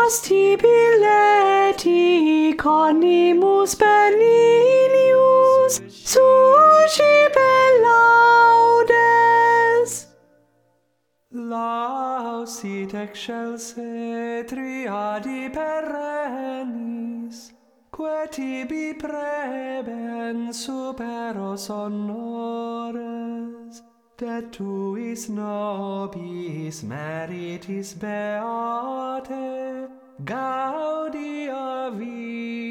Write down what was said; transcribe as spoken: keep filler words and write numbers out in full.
tibi leti conimus beninius sucipe laudes. Lausit excelse triadi perennis, que tibi prebens superos honores, de tuis nobis meritis beate gaudia vi.